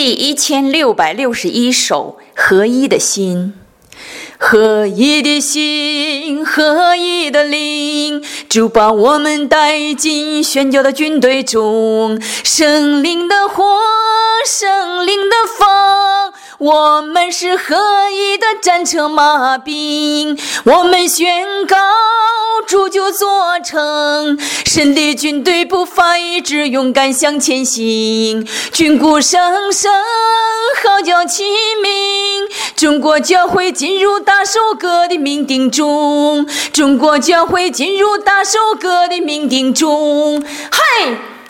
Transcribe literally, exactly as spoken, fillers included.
第一千六百六十一首，合一的心。合一的心，合一的灵，主把我们带进宣教的军队中，圣灵的火，圣灵的风，我们是合一的战车马兵，我们宣告主就做成，神的军队不发一致，勇敢向前行，军鼓声声，号角齐鸣，中国教会进入大首歌的命定中，中国教会进入大首歌的命定中，嗨！